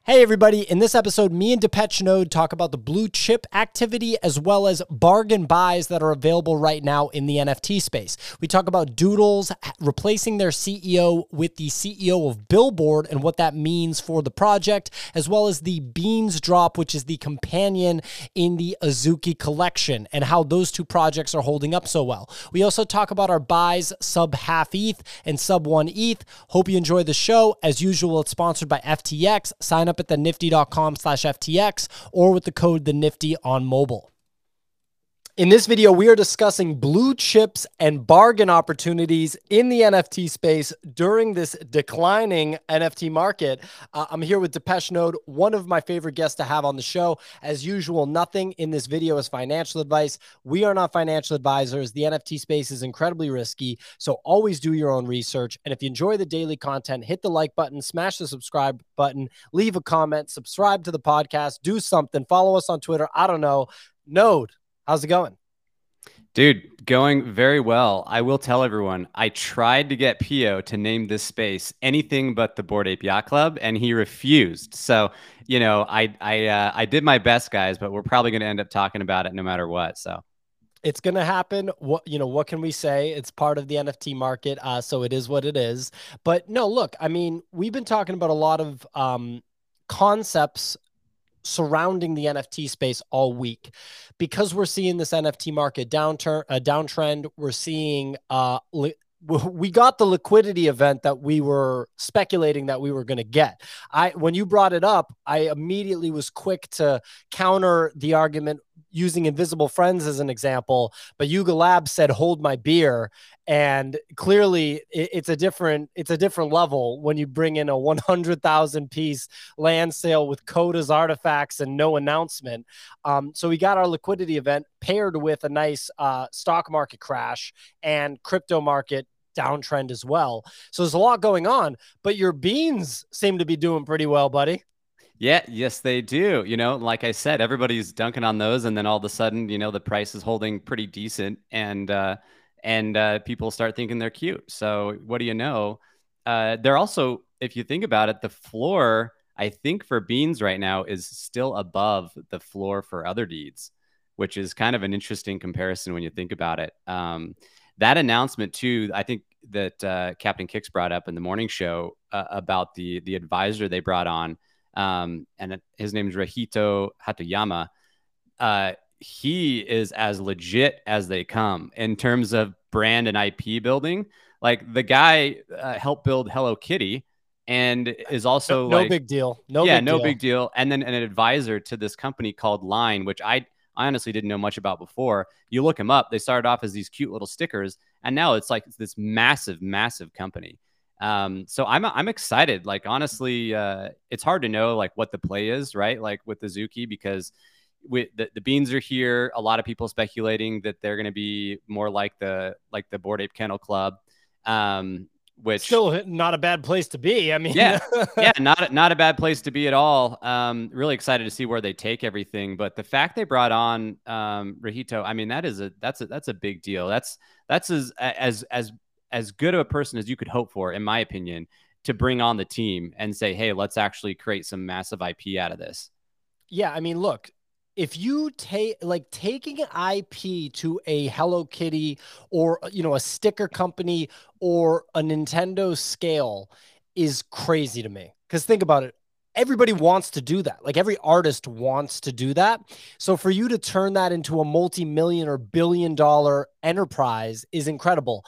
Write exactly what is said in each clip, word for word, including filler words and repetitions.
Hey everybody, in this episode, me and Depeche Node talk about the blue chip activity as well as bargain buys that are available right now in the N F T space. We talk about Doodles replacing their C E O with the C E O of Billboard and what that means for the project, as well as the Beans drop, which is the companion in the Azuki collection, and how those two projects are holding up so well. We also talk about our buys sub half E T H and sub one E T H. Hope you enjoy the show. As usual, it's sponsored by F T X. Sign up at the nifty.com slash FTX or with the code the nifty on mobile. In this video, we are discussing blue chips and bargain opportunities in the N F T space during this declining N F T market. Uh, I'm here with Depeche Node, one of my favorite guests to have on the show. As usual, nothing in this video is financial advice. We are not financial advisors. The N F T space is incredibly risky, so always do your own research. And if you enjoy the daily content, hit the like button, smash the subscribe button, leave a comment, subscribe to the podcast, do something, follow us on Twitter. I don't know. Node, how's it going? Dude, going very well. I will tell everyone, I tried to get Pio to name this space anything but the Bored Ape Yacht Club, and he refused. So, you know, I I uh, I did my best, guys, but we're probably going to end up talking about it no matter what. So it's going to happen. What, you know, what can we say? It's part of the N F T market. Uh, so it is what it is. But no, look, I mean, we've been talking about a lot of um, concepts surrounding the N F T space all week because we're seeing this N F T market downturn, a downtrend. We're seeing, uh, we got the liquidity event that we were speculating that we were going to get. I, when you brought it up, I immediately was quick to counter the argument using Invisible Friends as an example, but Yuga Labs said, hold my beer. And clearly it, it's a different, it's a different level when you bring in a one hundred thousand piece land sale with Coda's artifacts and no announcement. Um, so we got our liquidity event paired with a nice uh, stock market crash and crypto market downtrend as well. So there's a lot going on, but your beans seem to be doing pretty well, buddy. Yeah, yes, they do. You know, like I said, everybody's dunking on those, and then all of a sudden, you know, the price is holding pretty decent, and uh, and uh, people start thinking they're cute. So what do you know? Uh, they're also, if you think about it, the floor, I think for Beans right now is still above the floor for other deeds, which is kind of an interesting comparison when you think about it. Um, that announcement too, I think that uh, Captain Kicks brought up in the morning show uh, about the the advisor they brought on. Um, and his name is Rahito Hatoyama. Uh, he is as legit as they come in terms of brand and I P building. Like the guy uh, helped build Hello Kitty and is also no, no like, big deal. No, yeah, big no deal. big deal. And then an advisor to this company called Line, which I, I honestly didn't know much about before. You look them up, they started off as these cute little stickers, and now it's like this massive, massive company. Um, so I'm, I'm excited. Like, honestly, uh, it's hard to know like what the play is, right? Like with the Azuki, because we, the, the beans are here. A lot of people speculating that they're going to be more like the, like the Bored Ape Kennel Club. Um, which still not a bad place to be. I mean, yeah, yeah, not, not a bad place to be at all. Um, really excited to see where they take everything. But the fact they brought on, um, Rahito, I mean, that is a, that's a, that's a big deal. That's, that's as, as, as, as good of a person as you could hope for, in my opinion, to bring on the team and say, hey, let's actually create some massive I P out of this. Yeah. I mean, look, if you take like taking I P to a Hello Kitty or, you know, a sticker company or a Nintendo scale is crazy to me. Cause think about it. Everybody wants to do that. Like every artist wants to do that. So for you to turn that into a multi-million or billion dollar enterprise is incredible.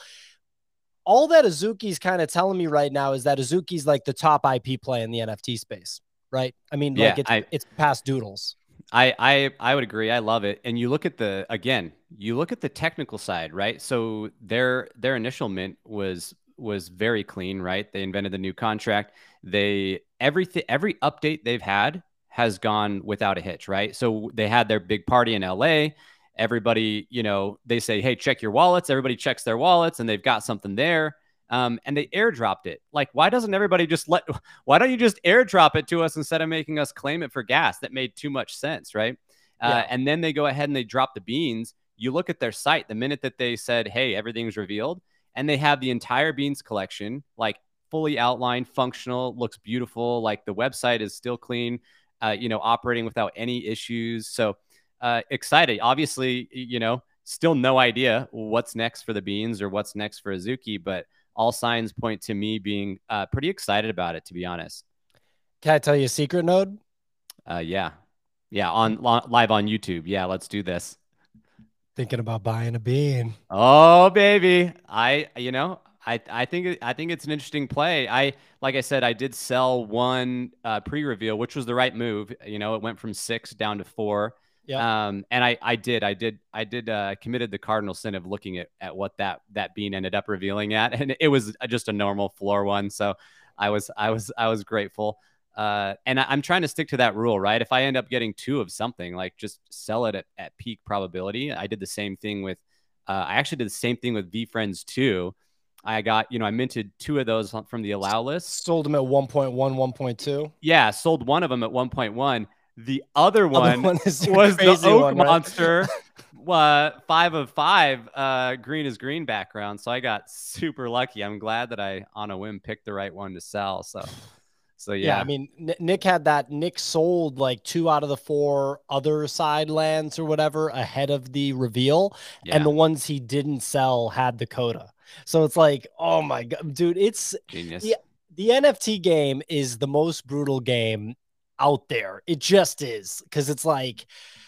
All that Azuki's kind of telling me right now is that Azuki's like the top I P play in the N F T space, right? I mean, yeah, like it's, I, it's past Doodles. I, I, I would agree. I love it. And you look at the, again, you look at the technical side, right? So their, their initial mint was, was very clean, right? They invented the new contract. They, everything, every update they've had has gone without a hitch, right? So they had their big party in L A. Everybody, you know, they say, hey, check your wallets. Everybody checks their wallets and they've got something there. Um, and they airdropped it. Like, why doesn't everybody just let, why don't you just airdrop it to us instead of making us claim it for gas? That made too much sense, right? Uh, yeah. And then they go ahead and they drop the beans. You look at their site, the minute that they said, hey, everything's revealed, and they have the entire beans collection, like fully outlined, functional, looks beautiful. Like the website is still clean, uh, you know, operating without any issues. So uh, excited. Obviously, you know, still no idea what's next for the beans or what's next for Azuki, but all signs point to me being uh, pretty excited about it, to be honest. Can I tell you a secret, Node? Uh, yeah. Yeah. On live on YouTube. Yeah. Let's do this. Thinking about buying a bean. Oh, baby. I, you know, I, I think, I think it's an interesting play. I, like I said, I did sell one uh, pre-reveal, which was the right move. You know, it went from six down to four. Yeah. Um, and I, I did, I did, I did, uh, committed the cardinal sin of looking at, at what that, that bean ended up revealing at. And it was just a normal floor one. So I was, I was, I was grateful. Uh, and I, I'm trying to stick to that rule, right? If I end up getting two of something, like just sell it at, at peak probability. I did the same thing with, uh, I actually did the same thing with VeeFriends two. I got, you know, I minted two of those from the allow list. Sold them at one point one, one point two. Yeah, sold one of them at one point one. The other one, other one was the Oak one, right? Monster, uh, five of five, uh, green is green background. So I got super lucky. I'm glad that I, on a whim, picked the right one to sell. So. So yeah. yeah, I mean, Nick had that. Nick sold like two out of the four other side lands or whatever ahead of the reveal, yeah. and the ones he didn't sell had the coda. So it's like, oh my god, dude, it's genius. The, the N F T game is the most brutal game out there. It just is, because it's like,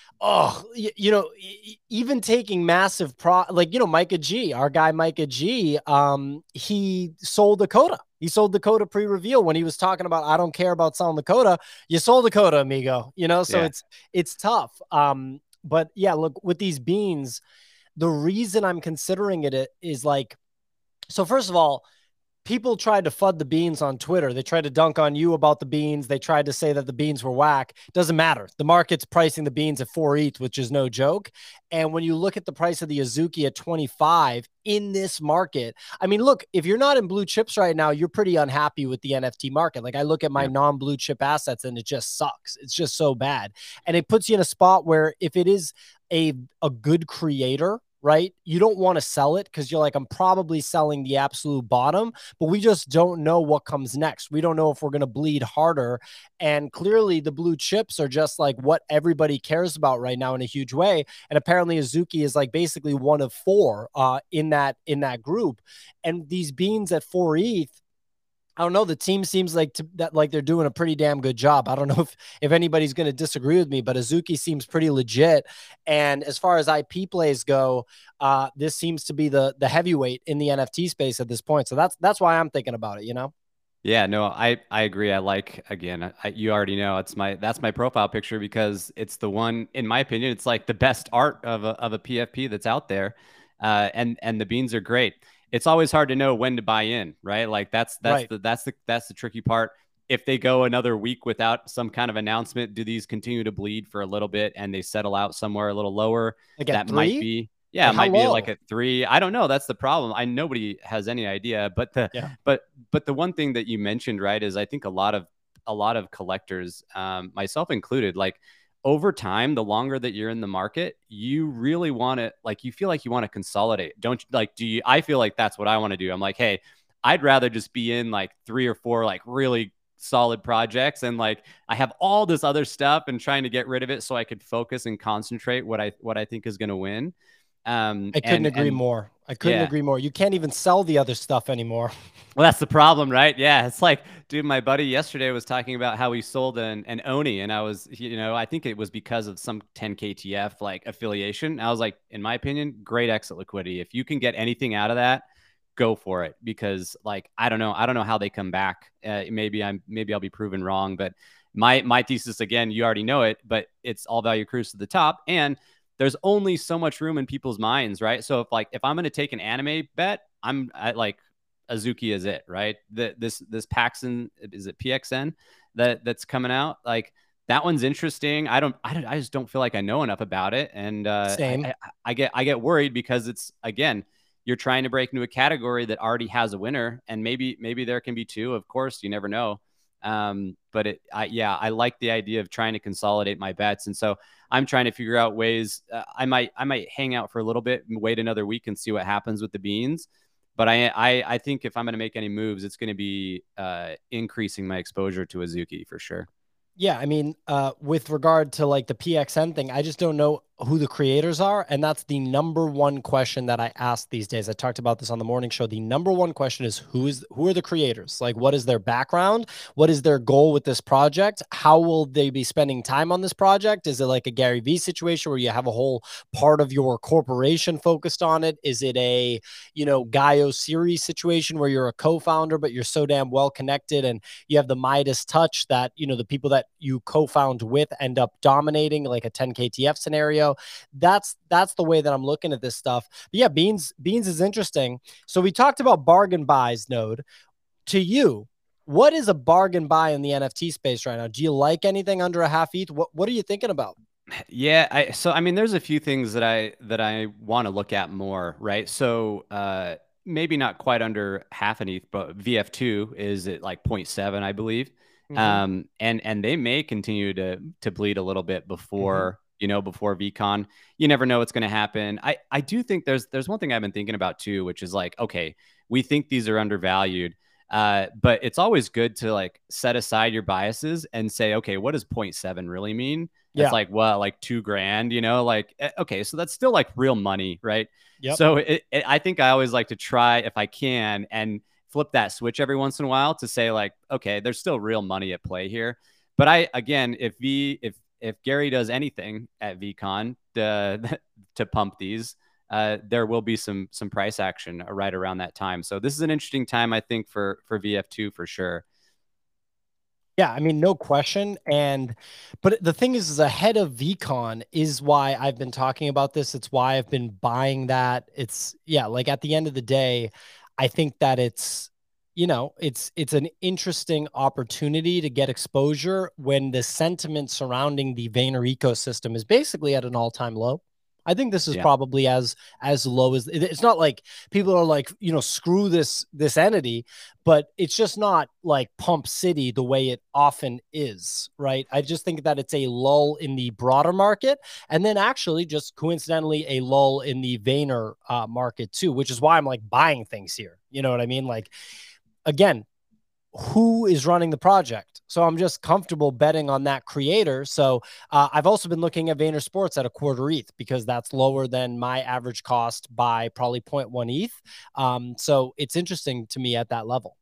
oh, you, you know, even taking massive pro, like, you know, Micah G, our guy Micah G, um, he sold the coda. He sold the coda pre-reveal when he was talking about, I don't care about selling the coda. You sold the coda, amigo, you know? So yeah. it's, it's tough. Um, but yeah, look, with these beans, the reason I'm considering it is like, so first of all, people tried to FUD the beans on Twitter. They tried to dunk on you about the beans. They tried to say that the beans were whack. Doesn't matter. The market's pricing the beans at four E T H, which is no joke. And when you look at the price of the Azuki at twenty-five in this market, I mean, look, if you're not in blue chips right now, you're pretty unhappy with the N F T market. Like I look at my yeah. non-blue chip assets and it just sucks. It's just so bad. And it puts you in a spot where if it is a, a good creator, right? You don't want to sell it because you're like, I'm probably selling the absolute bottom, but we just don't know what comes next. We don't know if we're going to bleed harder. And clearly the blue chips are just like what everybody cares about right now in a huge way. And apparently Azuki is like basically one of four uh, in that, in that group. And these beans at four E T H, I don't know. The team seems like to, that like they're doing a pretty damn good job. I don't know if if anybody's going to disagree with me, but Azuki seems pretty legit. And as far as I P plays go, uh, this seems to be the the heavyweight in the N F T space at this point. So that's that's why I'm thinking about it. You know. Yeah, no, I I agree. I like again. I, you already know it's my that's my profile picture because it's the one, in my opinion, it's like the best art of a of a P F P that's out there, uh, and and the beans are great. It's always hard to know when to buy in, right? Like that's that's right. the that's the that's the tricky part. If they go another week without some kind of announcement, do these continue to bleed for a little bit and they settle out somewhere a little lower? Like that three? might be, yeah, like it might be like at three. I don't know. That's the problem. I nobody has any idea. But the yeah. but but the one thing that you mentioned, right, is I think a lot of a lot of collectors, um, myself included, like. Over time, the longer that you're in the market, you really want to like, you feel like you want to consolidate. Don't you like, do you, I feel like that's what I want to do. I'm like, hey, I'd rather just be in like three or four, like really solid projects. And like, I have all this other stuff and trying to get rid of it so I could focus and concentrate what I, what I think is going to win. Um, I couldn't and, agree and, more. I couldn't yeah. agree more. You can't even sell the other stuff anymore. Well, that's the problem, right? Yeah. It's like, dude, my buddy yesterday was talking about how he sold an, an Oni. And I was, you know, I think it was because of some ten K T F like affiliation. I was like, in my opinion, great exit liquidity. If you can get anything out of that, go for it. Because like, I don't know. I don't know how they come back. Uh, maybe I'm, maybe I'll be proven wrong, but my, my thesis, again, you already know it, but it's all value cruise to the top. And there's only so much room in people's minds, right? So if like, if I'm going to take an anime bet, I'm at like, Azuki is it, right? The, this this Paxson, is it P X N that that's coming out? Like that one's interesting. I don't, I don't, I just don't feel like I know enough about it, and uh, Same. I, I, I get I get worried because it's again, you're trying to break into a category that already has a winner, and maybe maybe there can be two. Of course, you never know. Um, but it, I yeah, I like the idea of trying to consolidate my bets, and so I'm trying to figure out ways. Uh, I might I might hang out for a little bit, and wait another week, and see what happens with the beans. but I, I, I think if I'm going to make any moves, it's going to be uh, increasing my exposure to Azuki for sure. Yeah, I mean, uh, with regard to like the P X N thing, I just don't know who the creators are, and that's the number one question that I ask these days. I talked about this on the morning show. The number one question is who is who are the creators? Like, what is their background? What is their goal with this project? How will they be spending time on this project? Is it like a Gary Vee situation where you have a whole part of your corporation focused on it? Is it a, you know, Gaio series situation where you're a co-founder, but you're so damn well connected and you have the Midas touch that, you know, the people that you co-found with end up dominating, like a ten K T F scenario? That's that's the way that I'm looking at this stuff. But yeah, Beans Beans is interesting. So we talked about bargain buys, Node. To you, what is a bargain buy in the N F T space right now? Do you like anything under a half E T H? What what are you thinking about? Yeah, I so I mean, there's a few things that I that I want to look at more, right? So uh, maybe not quite under half an E T H, but V F two is at like zero point seven, I believe, Mm-hmm. um, and and they may continue to to bleed a little bit Mm-hmm. before you know before VCon. You never know what's going to happen. I I do think there's there's one thing I've been thinking about too, which is like, okay, we think these are undervalued. Uh, but it's always good to like set aside your biases and say, okay, what does zero point seven really mean? It's Yeah. like, well, like two grand, you know, like, okay, so that's still like real money, right? Yep. So it, it, I think I always like to try if I can and flip that switch every once in a while to say like, okay, there's still real money at play here. But I, again, if V, if, if Gary does anything at VCon to, to pump these, uh, there will be some, some price action right around that time. So this is an interesting time, I think, for, for V F two for sure. Yeah, I mean, no question. And, but the thing is, is ahead of VCon is why I've been talking about this. It's why I've been buying that. It's, yeah, like at the end of the day, I think that it's, you know, it's, it's an interesting opportunity to get exposure when the sentiment surrounding the Vayner ecosystem is basically at an all time low. I think this is Yeah. probably as as low as it's not like people are like, you know, screw this this entity, but it's just not like Pump City the way it often is, right? I just think that it's a lull in the broader market, and then actually just coincidentally a lull in the Vayner uh, market too, which is why I'm like buying things here. You know what I mean? Like, again, who is running the project? So I'm just comfortable betting on that creator. So uh, I've also been looking at Vayner Sports at a quarter E T H because that's lower than my average cost by probably zero point one E T H. Um, so it's interesting to me at that level.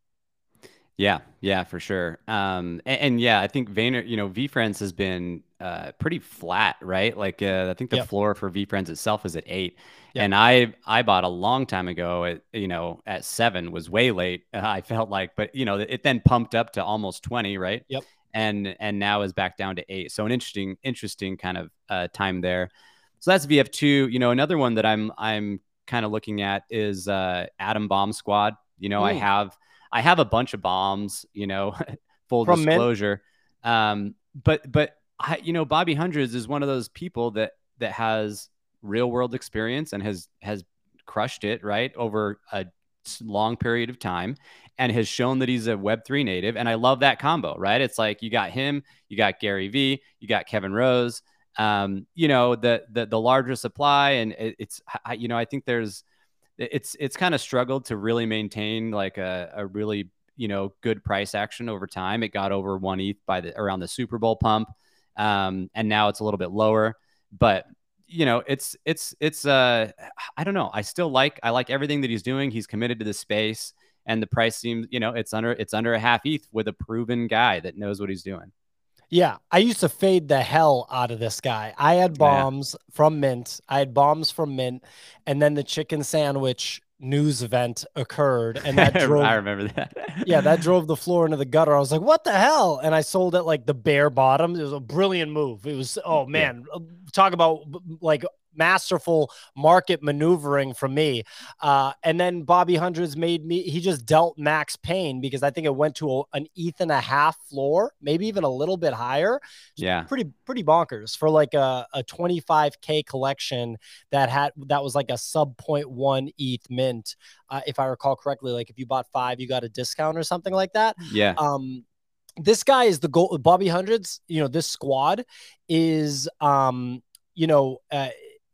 Yeah, yeah, for sure. Um, and, and yeah, I think Vayner, you know, VeeFriends has been uh, pretty flat, right? Like, uh, I think the Yep. floor for VeeFriends itself is at eight, Yep. and I I bought a long time ago at you know at seven was way late. Uh, I felt like, but you know, it then pumped up to almost twenty, right? Yep. And and now is back down to eight. So an interesting interesting kind of uh, time there. So that's V F two. You know, another one that I'm I'm kind of looking at is uh, Atom Bomb Squad. You know, I Mm. have. I have a bunch of bombs, you know, full From Mint. disclosure. Um, but but I, you know, Bobby Hundreds is one of those people that that has real world experience and has has crushed it right over a long period of time and has shown that he's a web three native. And I love that combo, right? It's like you got him, you got Gary Vee, you got Kevin Rose, um, you know, the the the larger supply. And it, it's I, you know, I think there's it's it's kind of struggled to really maintain like a, a really you know good price action over time. It got over one E T H by the around the Super Bowl pump, um, and now it's a little bit lower. But you know, it's it's it's uh, I don't know. I still like I like everything that he's doing. He's committed to the space, and the price seems you know it's under it's under a half E T H with a proven guy that knows what he's doing. Yeah, I used to fade the hell out of this guy. I had Yeah. bombs from Mint. I had bombs from Mint, and then the chicken sandwich news event occurred, and that drove. I remember that. Yeah, that drove the floor into the gutter. I was like, "What the hell?" And I sold it like the bare bottom. It was a brilliant move. It was, oh Yeah. man, talk about like masterful market maneuvering from me. Uh, and then Bobby Hundreds made me, he just dealt max pain because I think it went to a, an E T H and a half floor, maybe even a little bit higher. Yeah. Pretty, pretty bonkers for like a, a twenty-five K collection that had, that was like a sub zero point one E T H mint. Uh, if I recall correctly, like if you bought five, you got a discount or something like that. Yeah. Um, this guy is the goal. Bobby Hundreds, you know, this squad is, um, you know, uh, it,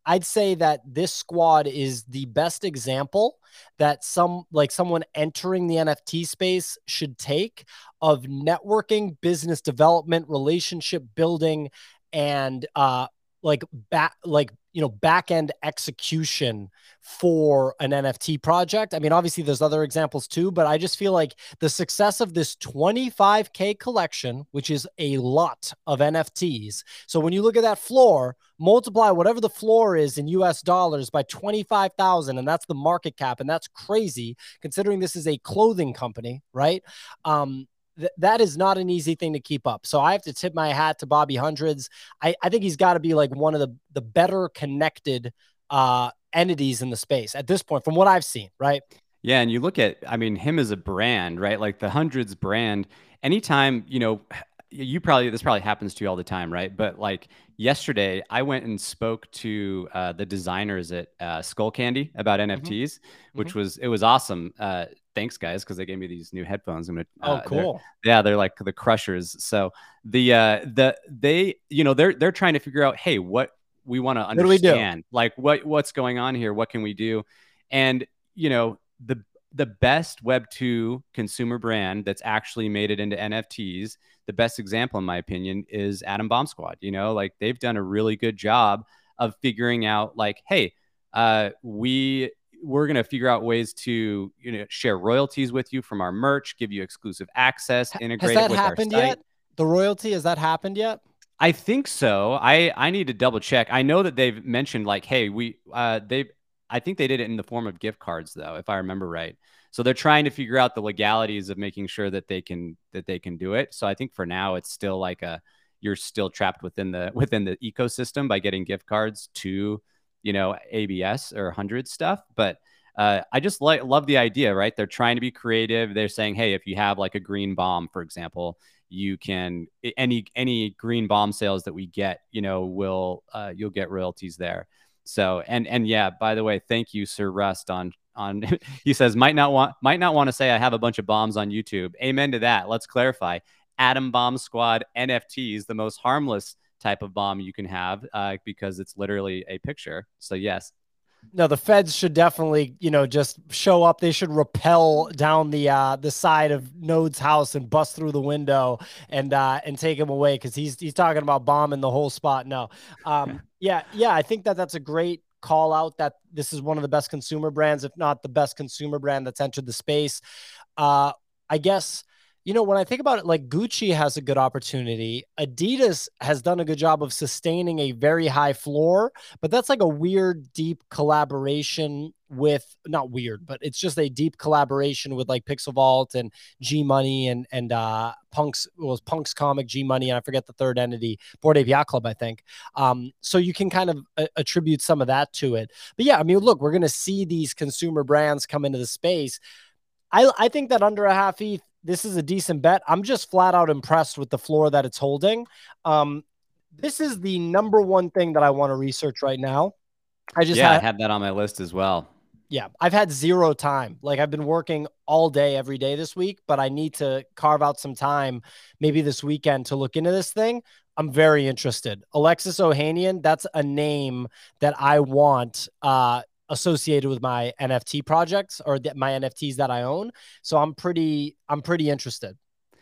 I'd say that this squad is the best example that some like someone entering the N F T space should take of networking, business development, relationship building, and uh like back like you know back end execution for an N F T project. I mean, obviously there's other examples too, but I just feel like the success of this twenty-five K collection, which is a lot of N F Ts. So when you look at that floor, multiply whatever the floor is in U S dollars by twenty-five thousand, and that's the market cap. And that's crazy considering this is a clothing company, right? Um, th- that is not an easy thing to keep up. So I have to tip my hat to Bobby Hundreds. I, I think he's got to be like one of the, the better connected uh, entities in the space at this point, from what I've seen, right? Yeah, and you look at, I mean, him as a brand, right? Like the Hundreds brand, anytime, you know, you probably, this probably happens to you all the time, right? But like yesterday, I went and spoke to uh, the designers at uh, Skull Candy about N F Ts, mm-hmm. which mm-hmm. was, it was awesome. Uh, thanks, guys, because they gave me these new headphones. I'm gonna, uh, oh, cool. They're, yeah, they're like the crushers. So the, uh, the, they, you know, they're, they're trying to figure out, hey, what we want to understand, what do we do? Like what, what's going on here? What can we do? And, you know, the the best Web two consumer brand that's actually made it into N F Ts, the best example, in my opinion, is Atom Bomb Squad. You know, like they've done a really good job of figuring out, like, hey, uh, we we're gonna figure out ways to, you know, share royalties with you from our merch, give you exclusive access, integrate has that it with happened our site. Yet? The royalty, has that happened yet? I think so. I I need to double check. I know that they've mentioned like, hey, we uh they've I think they did it in the form of gift cards, though, if I remember right. So they're trying to figure out the legalities of making sure that they can that they can do it. So I think for now it's still like a you're still trapped within the within the ecosystem by getting gift cards to, you know, A B S or Hundred stuff. But uh, I just like love the idea, right? They're trying to be creative. They're saying, hey, if you have like a green bomb, for example, you can any any green bomb sales that we get, you know, will uh, you'll get royalties there. So, and, and yeah, by the way, thank you, Sir Rust on, on, he says, might not want, might not want to say I have a bunch of bombs on YouTube. Amen to that. Let's clarify. Atom Bomb Squad N F Ts, the most harmless type of bomb you can have, uh, because it's literally a picture. So yes. No, the feds should definitely, you know, just show up. They should rappel down the uh, the side of Node's house and bust through the window and uh, and take him away because he's he's talking about bombing the whole spot. No, um, yeah, yeah, I think that that's a great call out. That this is one of the best consumer brands, if not the best consumer brand that's entered the space. Uh, I guess. You know, when I think about it, like Gucci has a good opportunity. Adidas has done a good job of sustaining a very high floor, but that's like a weird, deep collaboration with, not weird, but it's just a deep collaboration with like Pixel Vault and G Money and, and uh, Punk's, it was Punk's Comic, G Money, and I forget the third entity, Bored Ape Yacht Club, I think. Um, so you can kind of uh, attribute some of that to it. But yeah, I mean, look, we're going to see these consumer brands come into the space. I, I think that under a half E T H, this is a decent bet. I'm just flat out impressed with the floor that it's holding. Um, this is the number one thing that I want to research right now. I just yeah, had, I have that on my list as well. Yeah, I've had zero time. Like I've been working all day, every day this week, but I need to carve out some time, maybe this weekend, to look into this thing. I'm very interested. Alexis Ohanian, that's a name that I want uh, associated with my N F T projects or the, my N F Ts that I own. So I'm pretty, I'm pretty interested.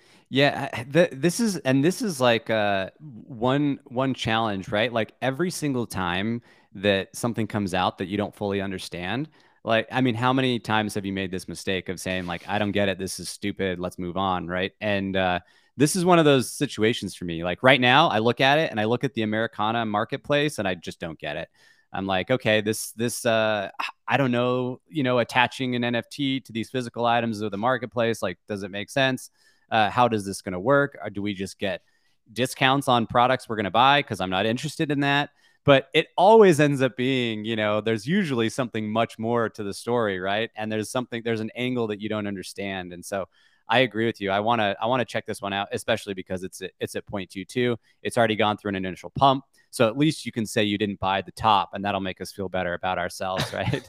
Yeah, the, this is, and this is like uh, one, one challenge, right? Like every single time that something comes out that you don't fully understand, like, I mean, how many times have you made this mistake of saying like, I don't get it. This is stupid. Let's move on. Right. And uh, this is one of those situations for me. Like right now I look at it and I look at the Americana marketplace and I just don't get it. I'm like, okay, this, this, uh, I don't know, you know, attaching an N F T to these physical items of the marketplace, like, does it make sense? Uh, how does this going to work? Or do we just get discounts on products we're going to buy? Cause I'm not interested in that. But it always ends up being, you know, there's usually something much more to the story, right? And there's something, there's an angle that you don't understand. And so I agree with you. I want to, I want to check this one out, especially because it's, it's at zero point two two. It's already gone through an initial pump. So at least you can say you didn't buy the top, and that'll make us feel better about ourselves, right?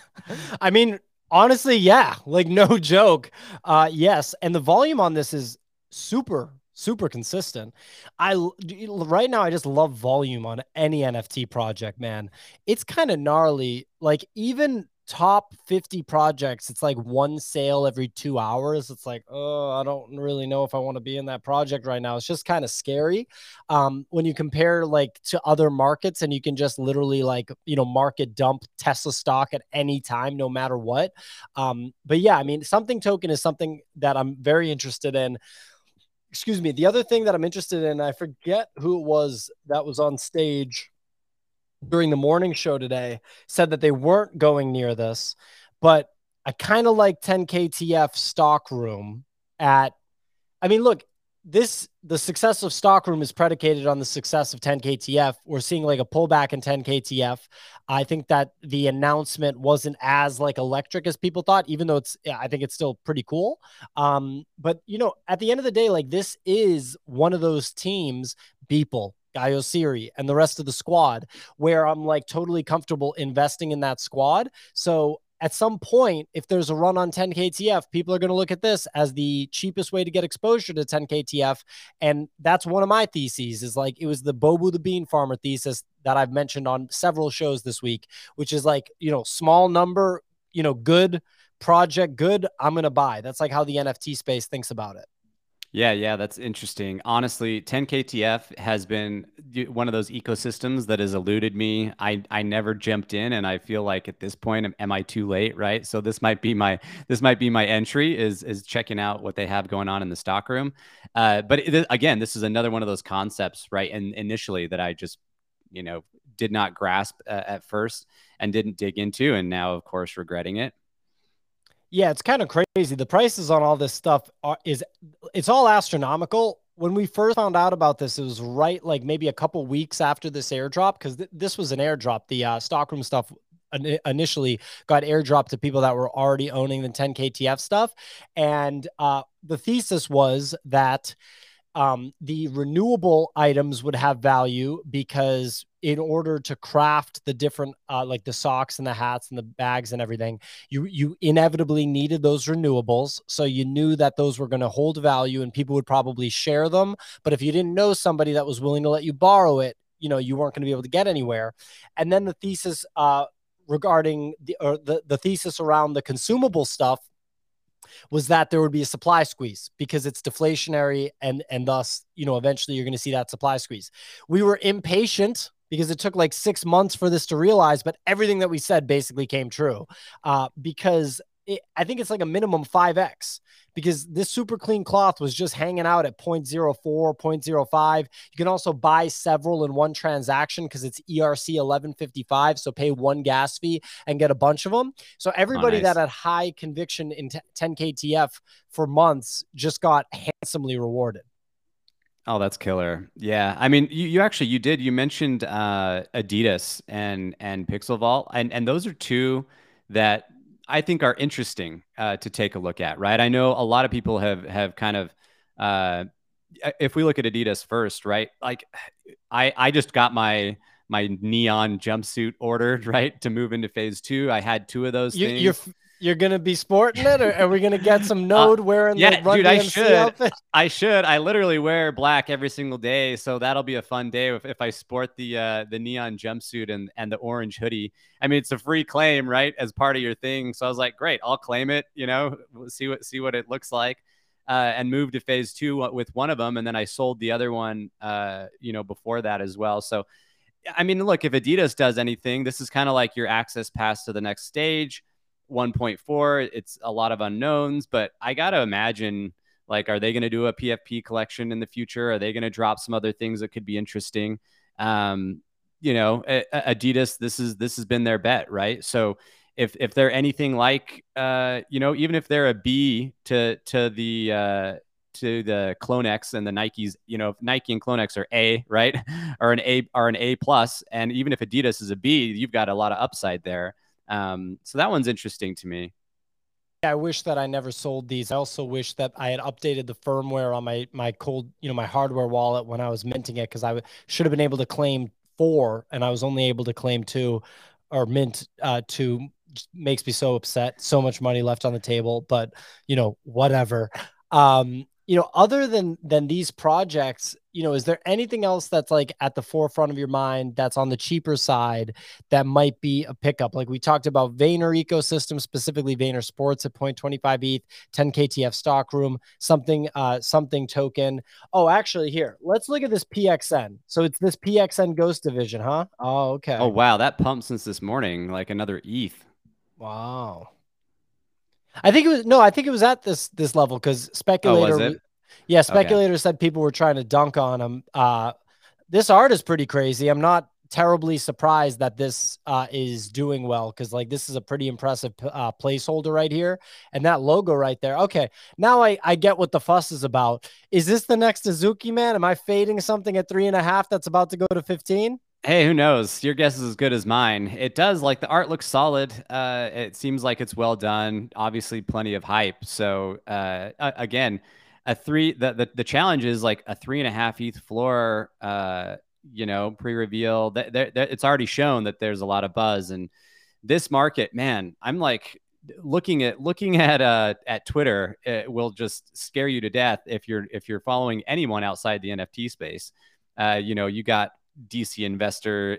I mean, honestly, yeah, like no joke. Uh, yes. And the volume on this is super, super consistent. I l- d- right now I just love volume on any N F T project, man. It's kind of gnarly. Like even top fifty projects, it's like one sale every two hours. It's like, oh, I don't really know if I want to be in that project right now. It's just kind of scary. Um, when you compare like to other markets and you can just literally like, you know, market dump Tesla stock at any time, no matter what. Um, but yeah, I mean, something token is something that I'm very interested in. Excuse me. The other thing that I'm interested in, I forget who it was that was on stage during the morning show today, said that they weren't going near this, but I kind of like ten K T F stock room at, I mean, look, this the success of Stockroom is predicated on the success of ten K T F. We're seeing like a pullback in ten K T F. I think that the announcement wasn't as like electric as people thought, even though it's yeah, I think it's still pretty cool. Um, but you know, at the end of the day, like this is one of those teams, Beeple, Gaio Siri, and the rest of the squad, where I'm like totally comfortable investing in that squad. So at some point, if there's a run on ten K T F, people are going to look at this as the cheapest way to get exposure to ten K T F. And that's one of my theses is like, it was the Bobu the Bean Farmer thesis that I've mentioned on several shows this week, which is like, you know, small number, you know, good project, good, I'm going to buy. That's like how the N F T space thinks about it. Yeah, yeah, that's interesting. Honestly, ten K T F has been one of those ecosystems that has eluded me. I I never jumped in, and I feel like at this point, am, am I too late? Right. So this might be my this might be my entry is is checking out what they have going on in the stock room. Uh, but it, again, this is another one of those concepts, right? And initially that I just you know did not grasp uh, at first and didn't dig into, and now of course regretting it. Yeah, it's kind of crazy. The prices on all this stuff are is it's all astronomical. When we first found out about this, it was right like maybe a couple weeks after this airdrop because th this was an airdrop. The uh, stockroom stuff initially got airdropped to people that were already owning the ten K T F stuff, and uh, the thesis was that um, the renewable items would have value because in order to craft the different uh, like the socks and the hats and the bags and everything, you you inevitably needed those renewables. So you knew that those were going to hold value and people would probably share them. But if you didn't know somebody that was willing to let you borrow it, you know, you weren't going to be able to get anywhere. And then the thesis uh, regarding the or the, the thesis around the consumable stuff was that there would be a supply squeeze because it's deflationary and and thus, you know, eventually you're going to see that supply squeeze. We were impatient because it took like six months for this to realize, but everything that we said basically came true uh, because it, I think it's like a minimum five X because this super clean cloth was just hanging out at zero point zero four, zero point zero five. You can also buy several in one transaction because it's E R C eleven fifty-five. So pay one gas fee and get a bunch of them. So everybody oh, nice. that had high conviction in ten K T F for months just got handsomely rewarded. Oh, that's killer. Yeah. I mean, you, you actually, you did, you mentioned uh, Adidas and, and Pixel Vault, and, and those are two that I think are interesting uh, to take a look at, right? I know a lot of people have, have kind of, uh, if we look at Adidas first, right? Like I, I just got my, my neon jumpsuit ordered, right, to move into phase two. I had two of those you, things. You're You're gonna be sporting it, or are we gonna get some Node uh, wearing yeah, the Run dude, D M C I should. outfit? I should. I literally wear black every single day, so that'll be a fun day if, if I sport the uh, the neon jumpsuit and and the orange hoodie. I mean, it's a free claim, right, as part of your thing. So I was like, great, I'll claim it. You know, see what see what it looks like, uh, and move to phase two with one of them, and then I sold the other one, uh, you know, before that as well. So. I mean, look, if Adidas does anything, this is kind of like your access pass to the next stage. one point four, it's a lot of unknowns, but I got to imagine, like, are they going to do a P F P collection in the future? Are they going to drop some other things that could be interesting? Um, you know, Adidas, this is, this has been their bet, right? So if, if they're anything like, uh, you know, even if they're a B to, to the, uh, to the CloneX and the Nikes, you know, if Nike and CloneX are A, right? or an A, are an A plus. And even if Adidas is a B, you've got a lot of upside there. Um, so that one's interesting to me. I wish that I never sold these. I also wish that I had updated the firmware on my, my cold, you know, my hardware wallet when I was minting it. Cause I should have been able to claim four and I was only able to claim two or mint, uh, two. Just makes me so upset. So much money left on the table, but you know, whatever. Um, you know, other than than these projects, you know, is there anything else that's like at the forefront of your mind that's on the cheaper side that might be a pickup? Like we talked about Vayner ecosystem, specifically Vayner Sports at zero point two five E T H, ten K T F stock room, something, uh, something token. Oh, actually, here, let's look at this P X N. So it's this P X N Ghost division, huh? Oh, okay. Oh wow, that pumped since this morning, like another E T H. Wow. I think it was no, I think it was at this this level because speculator, oh, was it? yeah, Okay. speculator said people were trying to dunk on him. Uh, this art is pretty crazy. I'm not terribly surprised that this uh, is doing well because like this is a pretty impressive uh, placeholder right here, and that logo right there. Okay, now I I get what the fuss is about. Is this the next Azuki, man? Am I fading something at three and a half that's about to go to fifteen? Hey, who knows? Your guess is as good as mine. It does, like, the art looks solid. Uh, it seems like it's well done. Obviously, plenty of hype. So, uh, again, a three. The, the the challenge is like a three and a half E T H floor. Uh, you know, pre-reveal. That it's already shown that there's a lot of buzz, and this market, man, I'm like looking at looking at uh at Twitter. It will just scare you to death if you're if you're following anyone outside the N F T space. Uh, you know, you got D C investor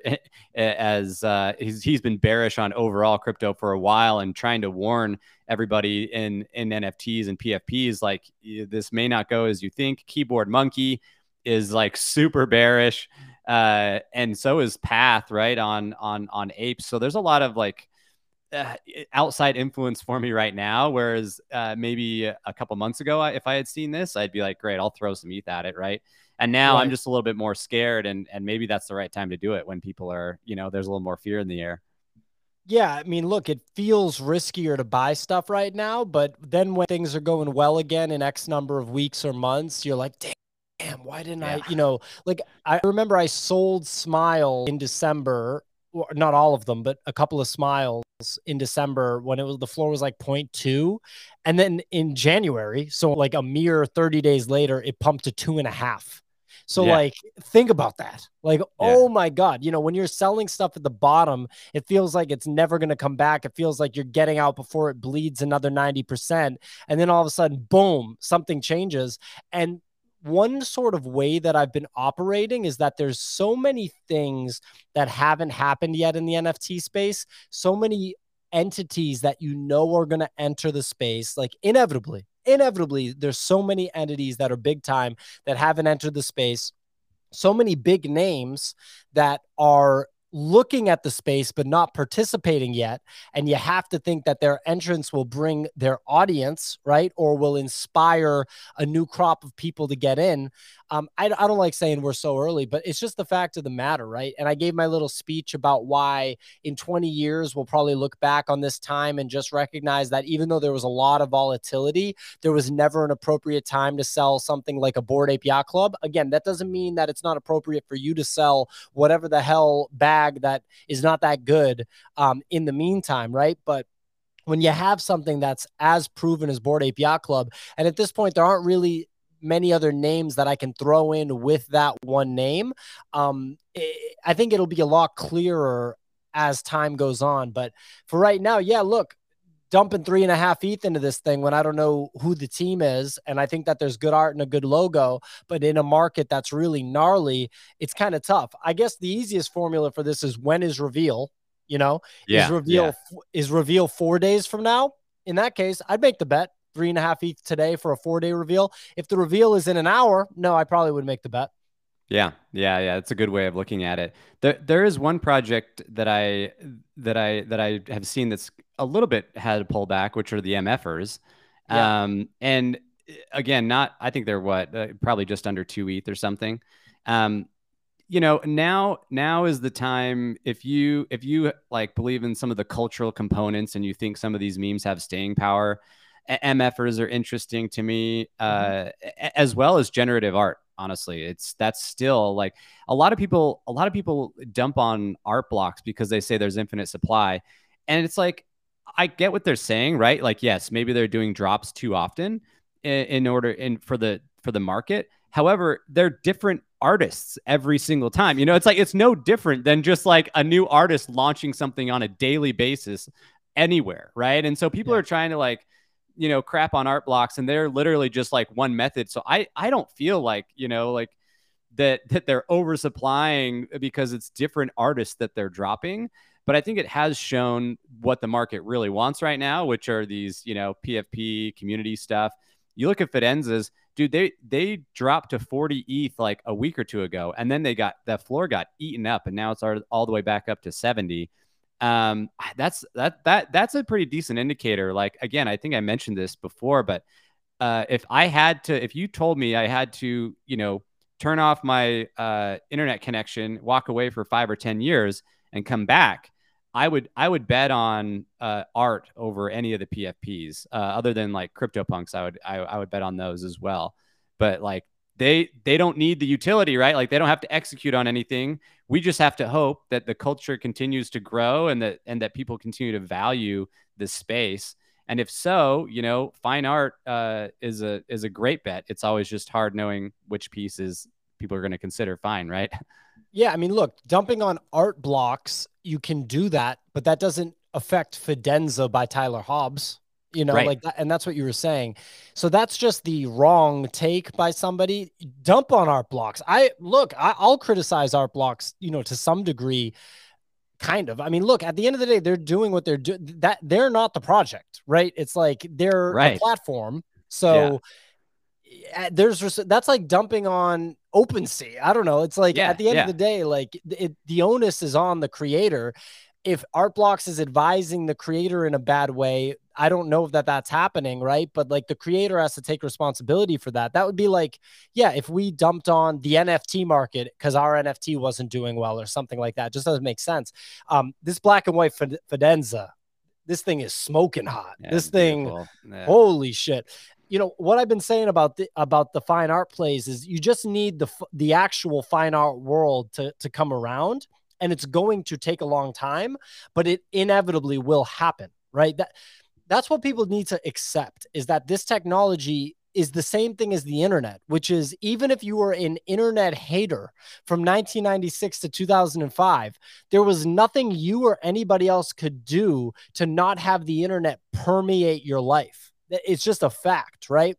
as uh, he's, he's been bearish on overall crypto for a while and trying to warn everybody in, in N F Ts and P F Ps, like this may not go as you think. Keyboard Monkey is like super bearish. Uh, and so is Path, right, on, on, on Apes. So there's a lot of like uh, outside influence for me right now. Whereas uh, maybe a couple months ago, if I had seen this, I'd be like, great, I'll throw some E T H at it, right? And now Right. I'm just a little bit more scared, and and maybe that's the right time to do it when people are, you know, there's a little more fear in the air. Yeah, I mean, look, it feels riskier to buy stuff right now, but then when things are going well again in X number of weeks or months, you're like, damn, why didn't Yeah. I, you know, like I remember I sold Smile in December, not all of them, but a couple of Smiles in December when it was the floor was like zero point two. And then in January, so like a mere thirty days later, it pumped to two and a half. So Yeah. like, think about that. Like, Yeah. oh my God, you know, when you're selling stuff at the bottom, it feels like it's never going to come back. It feels like you're getting out before it bleeds another ninety percent. And then all of a sudden, boom, something changes. And one sort of way that I've been operating is that there's so many things that haven't happened yet in the N F T space, so many entities that you know are going to enter the space, like inevitably, inevitably, there's so many entities that are big time that haven't entered the space, so many big names that are looking at the space but not participating yet, and you have to think that their entrance will bring their audience, right, or will inspire a new crop of people to get in. um, I, I don't like saying we're so early, but it's just the fact of the matter, right? And I gave my little speech about why in twenty years we'll probably look back on this time and just recognize that even though there was a lot of volatility, there was never an appropriate time to sell something like a Bored Ape Yacht Club. Again, that doesn't mean that it's not appropriate for you to sell whatever the hell bag that is not that good um, in the meantime, right? But when you have something that's as proven as Bored Ape Yacht Club, and at this point, there aren't really many other names that I can throw in with that one name, um, it, I think it'll be a lot clearer as time goes on. But for right now, yeah, look, dumping three and a half E T H into this thing when I don't know who the team is. And I think that there's good art and a good logo, but in a market that's really gnarly, it's kind of tough. I guess the easiest formula for this is when is reveal, you know, Yeah, is reveal, yeah. is reveal four days from now. In that case, I'd make the bet three and a half E T H today for a four day reveal. If the reveal is in an hour, no, I probably would make the bet. Yeah, yeah, yeah. It's a good way of looking at it. There, there is one project that I that I that I have seen that's a little bit had a pullback, which are the MFers. Yeah. Um, and again, not I think they're what uh, probably just under two E T H or something. Um, you know, now now is the time if you if you like believe in some of the cultural components and you think some of these memes have staying power, MFers are interesting to me, uh, mm-hmm. as well as generative art. Honestly, it's that's still like a lot of people, a lot of people dump on art blocks because they say there's infinite supply. And it's like, I get what they're saying, right? Like, yes, maybe they're doing drops too often in, in order in for the, for the market. However, they're different artists every single time. You know, it's like, it's no different than just like a new artist launching something on a daily basis anywhere. Right. And so people yeah. are trying to like, you know, crap on art blocks, and they're literally just like one method. So I I don't feel like, you know, like that that they're oversupplying because it's different artists that they're dropping. But I think it has shown what the market really wants right now, which are these, you know, P F P community stuff. You look at Fidenzas, dude, they they dropped to forty E T H like a week or two ago, and then they got that floor got eaten up, and now it's all, all the way back up to seventy. Um, that's that that that's a pretty decent indicator. Like, again, I think I mentioned this before, but uh, if I had to, if you told me I had to, you know, turn off my uh, internet connection, walk away for five or ten years, and come back, I would I would bet on uh, art over any of the P F Ps, uh, other than like CryptoPunks. I would I, I would bet on those as well. But like they they don't need the utility, right? Like they don't have to execute on anything. We just have to hope that the culture continues to grow and that and that people continue to value the space. And if so, you know, fine art uh, is a is a great bet. It's always just hard knowing which pieces people are going to consider fine, right? Yeah, I mean, look, dumping on art blocks, you can do that, but that doesn't affect Fidenza by Tyler Hobbs, you know, right. like that, and that's what you were saying. So that's just the wrong take by somebody. Dump on art blocks. I look, I, I'll criticize art blocks, you know, to some degree. Kind of. I mean, look, at the end of the day, they're doing what they're doing. That they're not the project, right? It's like they're Right. a platform. So yeah. there's that's like dumping on OpenSea. I don't know. It's like yeah, at the end yeah. of the day, like it, the onus is on the creator. If Artblocks is advising the creator in a bad way, I don't know if that that's happening, right? But like the creator has to take responsibility for that. That would be like, yeah, if we dumped on the N F T market because our N F T wasn't doing well or something like that, just doesn't make sense. Um, this black and white Fidenza, this thing is smoking hot. Yeah, this thing, yeah. Holy shit. You know what I've been saying about the about the fine art plays is you just need the the actual fine art world to to come around. And it's going to take a long time, but it inevitably will happen, right? That that's what people need to accept, is that this technology is the same thing as the internet, which is even if you were an internet hater from nineteen ninety-six to two thousand five, there was nothing you or anybody else could do to not have the internet permeate your life. It's just a fact, right?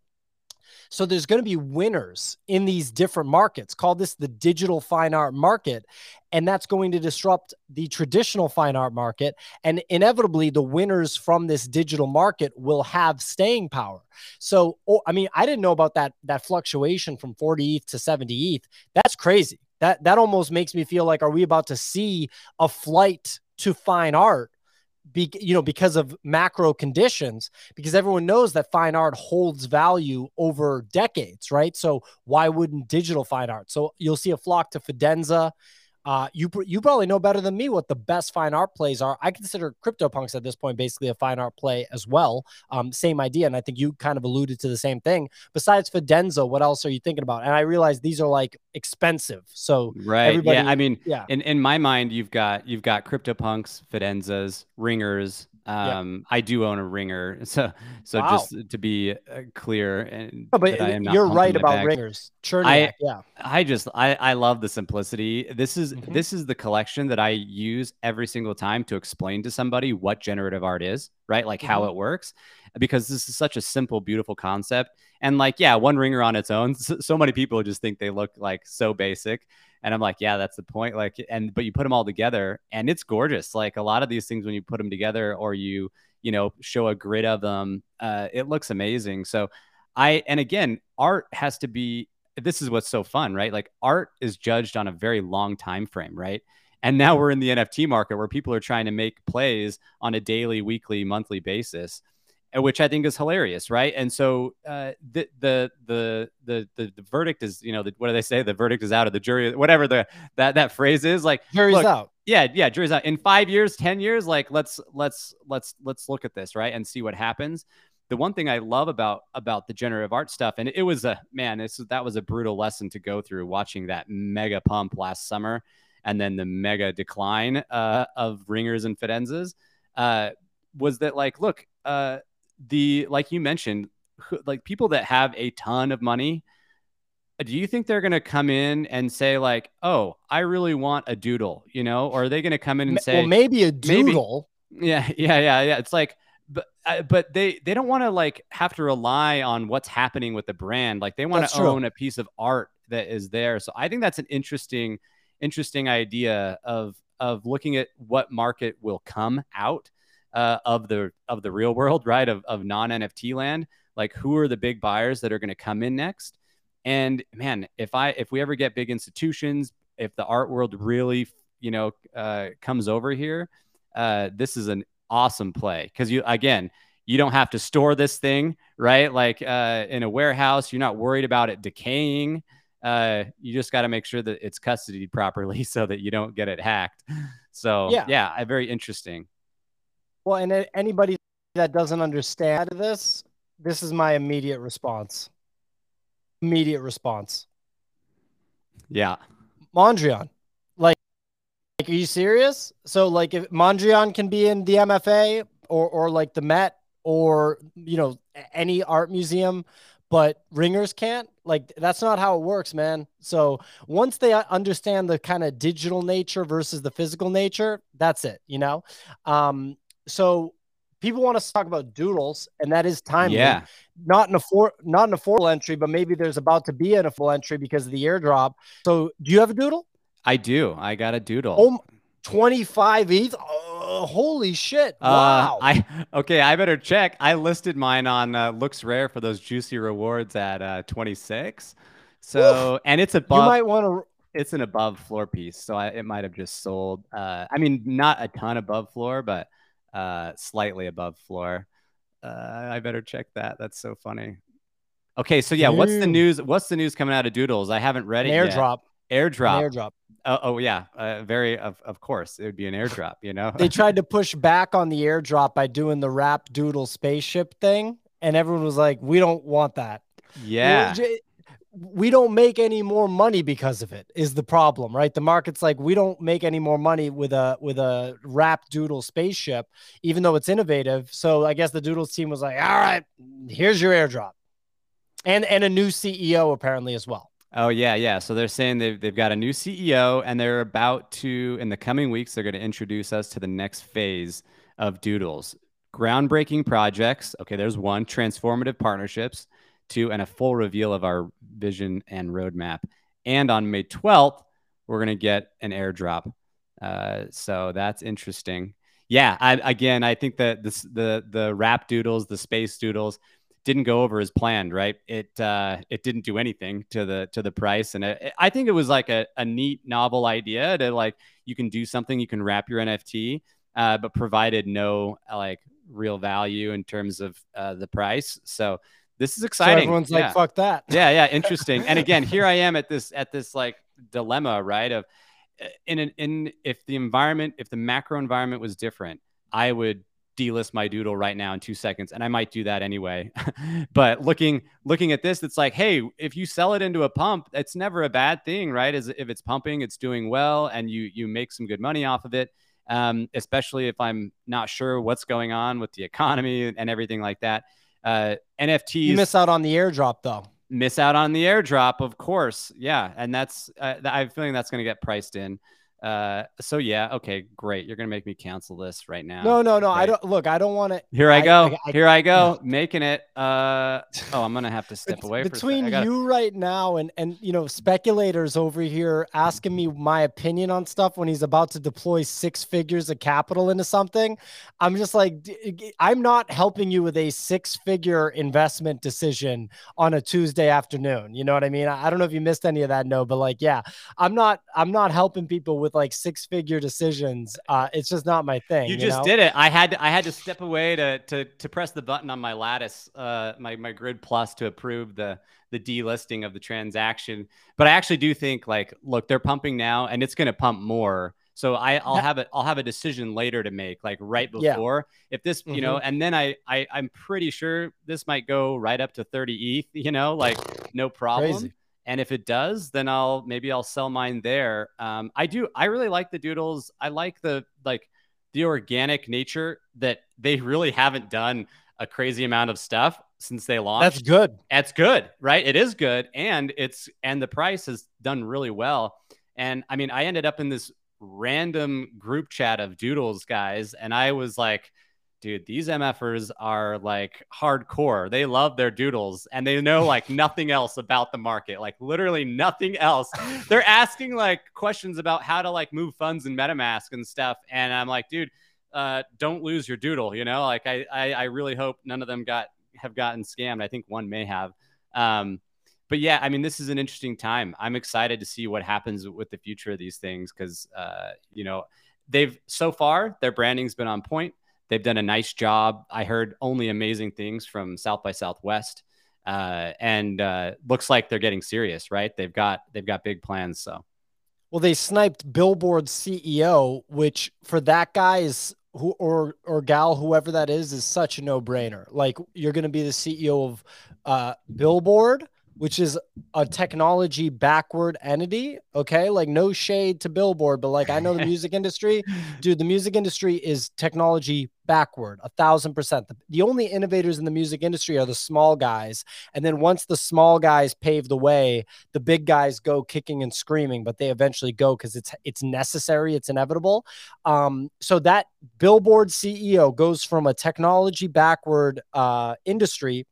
So there's going to be winners in these different markets. Call this the digital fine art market. And that's going to disrupt the traditional fine art market. And inevitably, the winners from this digital market will have staying power. So, oh, I mean, I didn't know about that, that fluctuation from forty E T H to seventy E T H. That's crazy. That, that almost makes me feel like, are we about to see a flight to fine art? Be, you know, because of macro conditions, because everyone knows that fine art holds value over decades, right? So why wouldn't digital fine art? So you'll see a flock to Fidenza. Uh, you you probably know better than me what the best fine art plays are. I consider CryptoPunks at this point basically a fine art play as well. Um, same idea, and I think you kind of alluded to the same thing. Besides Fidenza, what else are you thinking about? And I realize these are like expensive, so right. Everybody, yeah, I mean, yeah. In in my mind, you've got you've got CryptoPunks, Fidenzas, Ringers. Um, yep. I do own a Ringer, so so wow. just to be uh, clear, and no, but I am not you're right about bags. Ringers. Cherniac, I yeah, I just I I love the simplicity. This is mm-hmm. this is the collection that I use every single time to explain to somebody what generative art is, right? Like mm-hmm. how it works, because this is such a simple, beautiful concept. And like, yeah, one Ringer on its own, so, so many people just think they look like so basic. And I'm like, yeah, that's the point. Like, and, but you put them all together and it's gorgeous. Like a lot of these things, when you put them together or you, you know, show a grid of them, uh, it looks amazing. So I, and again, art has to be, this is what's so fun, right? Like art is judged on a very long time frame, right? And now we're in the N F T market where people are trying to make plays on a daily, weekly, monthly basis, which I think is hilarious, right? And so uh, the, the the the the the verdict is, you know, the, what do they say? The verdict is out of the jury, whatever the that that phrase is. Like jury's look, out. Yeah, yeah, jury's out. In five years, ten years, like let's let's let's let's look at this, right, and see what happens. The one thing I love about about the generative art stuff, and it was a man, this that was a brutal lesson to go through, watching that mega pump last summer, and then the mega decline uh, of Ringers and Fidenzas, uh, was that like, look. Uh, the like you mentioned, like people that have a ton of money, do you think they're going to come in and say like, oh, I really want a doodle, you know, or are they going to come in and say, well, maybe a doodle? Maybe, yeah, yeah, yeah, yeah. It's like, but uh, but they they don't want to like have to rely on what's happening with the brand. Like they want That's to true. own a piece of art that is there. So I think that's an interesting interesting idea of of looking at what market will come out uh, of the of the real world, right? Of of non N F T land. Like who are the big buyers that are going to come in next? And man, if I if we ever get big institutions, if the art world really you know uh, comes over here, uh, this is an awesome play because you again you don't have to store this thing right like uh, in a warehouse. You're not worried about it decaying. Uh, you just got to make sure that it's custodied properly so that you don't get it hacked. So Yeah. yeah, very interesting. Well, and a- anybody that doesn't understand this, this is my immediate response. Immediate response. Yeah. Mondrian. Like, like, are you serious? So, like, if Mondrian can be in the M F A or or like the Met or you know any art museum, but ringers can't. Like, that's not how it works, man. So once they understand the kind of digital nature versus the physical nature, that's it. You know. Um. So people want us to talk about doodles, and that is timely. Yeah. Not in a four, not in a full entry, but maybe there's about to be in a full entry because of the airdrop. So, do you have a doodle? I do. I got a doodle. Oh, twenty-five E T H. Oh, holy shit. Uh, Wow. I okay. I better check. I listed mine on uh, Looks Rare for those juicy rewards at uh, twenty-six. So, Oof. and it's You above. might want to. It's an above floor piece, so I, it might have just sold. Uh, I mean, not a ton above floor, but uh, slightly above floor. Uh, I better check that. That's so funny. Okay, so yeah, what's the Damn. news? What's the news coming out of Doodles? I haven't read An it yet. airdrop. An Airdrop. airdrop. Oh, oh yeah, uh, very of of course it would be an airdrop. You know, They tried to push back on the airdrop by doing the Rap Doodle spaceship thing, and everyone was like, "We don't want that." yeah, We don't make any more money because of it is the problem, right? The market's like, we don't make any more money with a with a Rap Doodle spaceship, even though it's innovative. So I guess the Doodles team was like, all right, here's your airdrop. And and a new C E O apparently as well. oh yeah, yeah. So they're saying they've they've got a new C E O, and they're about to in the coming weeks they're going to introduce us to the next phase of Doodles. Groundbreaking projects. Okay, there's one. Transformative partnerships. Two, and a full reveal of our vision and roadmap. And on May twelfth, we're going to get an airdrop. Uh, so that's interesting. Yeah, I, again, I think that this, the the Rap Doodles, the space doodles, didn't go over as planned, right? It uh, it didn't do anything to the to the price, and it, I think it was like a, a neat, novel idea to like you can do something, you can wrap your N F T, uh, but provided no like real value in terms of uh, the price. So this is exciting. So everyone's yeah. like, "Fuck that." Yeah, yeah, interesting. And again, here I am at this at this like dilemma, right? Of in an in if the environment, if the macro environment was different, I would delist my doodle right now in two seconds, and I might do that anyway. But looking looking at this, it's like, hey, if you sell it into a pump, it's never a bad thing, right? As if it's pumping, it's doing well, and you you make some good money off of it. Um, especially if I'm not sure what's going on with the economy and everything like that. Uh, N F Ts. You miss out on the airdrop though. Miss out on the airdrop, of course. Yeah, and that's uh, I have a feeling that's going to get priced in. Uh, so yeah, okay, great. You're gonna make me cancel this right now. No, no, no. Okay. I don't look. I don't want to. Here I go. I, I, Here I go. Making it. Uh, oh, I'm gonna have to step away between for a gotta... you right now and and you know speculators over here asking me my opinion on stuff when he's about to deploy six figures of capital into something. I'm just like, I'm not helping you with a six figure investment decision on a Tuesday afternoon. You know what I mean? I, I don't know if you missed any of that. No, but like, yeah, I'm not. I'm not helping people with like six figure decisions. Uh, it's just not my thing. You, you just know? did it. I had to, I had to step away to to to press the button on my Lattice, uh, my my Grid Plus to approve the the delisting of the transaction. But I actually do think like, look, they're pumping now, and it's going to pump more. So I, I'll have it. I'll have a decision later to make, like right before. Yeah. If this, you mm-hmm. know, and then I, I, I'm pretty sure this might go right up to thirty E T H. You know, like no problem. Crazy. And if it does, then I'll maybe I'll sell mine there. Um, I do. I really like the doodles. I like the like the organic nature that they really haven't done a crazy amount of stuff since they launched. That's good. That's good, right? It is good, and it's and the price has done really well. And I mean, I ended up in this random group chat of doodles guys, and I was like, dude, these MFers are like hardcore. They love their doodles and they know like nothing else about the market, like literally nothing else. They're asking like questions about how to like move funds in MetaMask and stuff. And I'm like, dude, uh, don't lose your doodle. You know, like I, I, I really hope none of them got, have gotten scammed. I think one may have. Um, but yeah, I mean, this is an interesting time. I'm excited to see what happens with the future of these things. Cause, uh, you know, they've so far their branding's been on point. They've done a nice job. I heard only amazing things from South by Southwest, uh, and uh, looks like they're getting serious, right? They've got they've got big plans. So, well, they sniped Billboard's C E O, which for that guy is who or or gal, whoever that is, is such a no brainer. Like you're going to be the C E O of uh, Billboard, which is a technology backward entity. Okay. Like no shade to Billboard, but like, I know the music industry, dude, the music industry is technology backward a thousand percent. The, the only innovators in the music industry are the small guys. And then once the small guys pave the way, the big guys go kicking and screaming, but they eventually go because it's, it's necessary. It's inevitable. Um, so that Billboard C E O goes from a technology backward uh, industry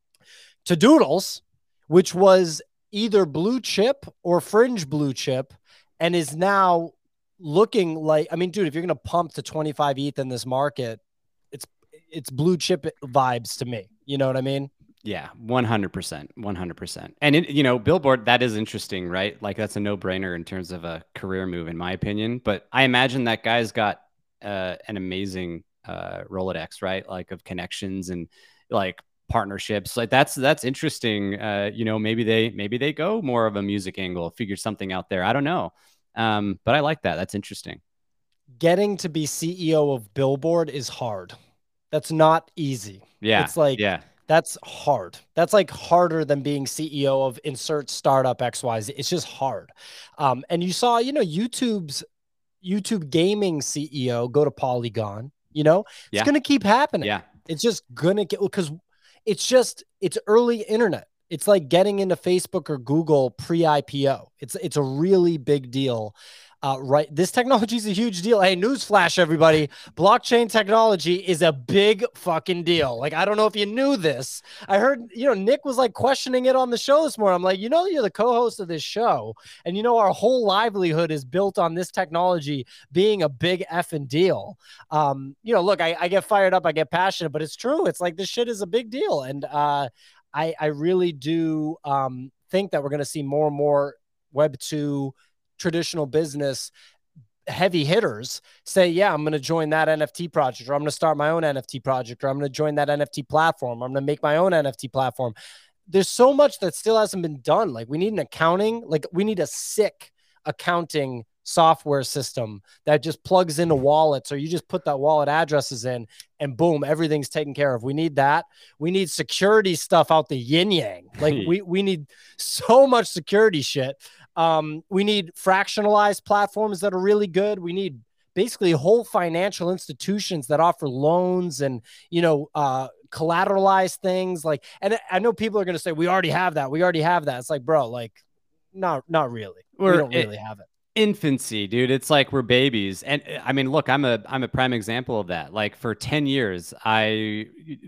to Doodles, which was either blue chip or fringe blue chip, and is now looking like, I mean, dude, if you're going to pump to twenty-five E T H in this market, it's, it's blue chip vibes to me. You know what I mean? Yeah, one hundred percent, one hundred percent. And, it, you know, Billboard, that is interesting, right? Like that's a no brainer in terms of a career move, in my opinion. But I imagine that guy's got uh, an amazing uh, Rolodex, right? Like of connections and like partnerships. Like that's, that's interesting. Uh, you know, maybe they, maybe they go more of a music angle, figure something out there. I don't know. Um, but I like that. That's interesting. Getting to be C E O of Billboard is hard. That's not easy. Yeah. It's like, yeah. That's hard. That's like harder than being C E O of insert startup X Y Z. It's just hard. Um, and you saw, you know, YouTube's YouTube gaming C E O go to Polygon, you know, it's yeah. going to keep happening. Yeah. It's just going to get, because it's just, it's early internet. It's like getting into Facebook or Google pre-I P O. It's, it's a really big deal. Uh, right. This technology is a huge deal. Hey, newsflash, everybody. Blockchain technology is a big fucking deal. Like, I don't know if you knew this. I heard, you know, Nick was like questioning it on the show this morning. I'm like, you know, you're the co-host of this show. And, you know, our whole livelihood is built on this technology being a big effing deal. Um, you know, look, I, I get fired up. I get passionate, but it's true. It's like this shit is a big deal. And uh, I, I really do um, think that we're going to see more and more Web two traditional business heavy hitters say, yeah, I'm going to join that N F T project, or I'm going to start my own N F T project, or I'm going to join that N F T platform. Or I'm going to make my own N F T platform. There's so much that still hasn't been done. Like we need an accounting, like we need a sick accounting software system that just plugs into wallets, or you just put that wallet addresses in and boom, everything's taken care of. We need that. We need security stuff out the yin yang. Like we, we need so much security shit. Um, we need fractionalized platforms that are really good. We need basically whole financial institutions that offer loans and, you know, uh, collateralized things like, and I know people are going to say, we already have that. We already have that. It's like, bro, like not, not really. We're, we don't really it, have it. Infancy, dude. It's like we're babies. And I mean, look, I'm a I'm a prime example of that. Like for ten years, I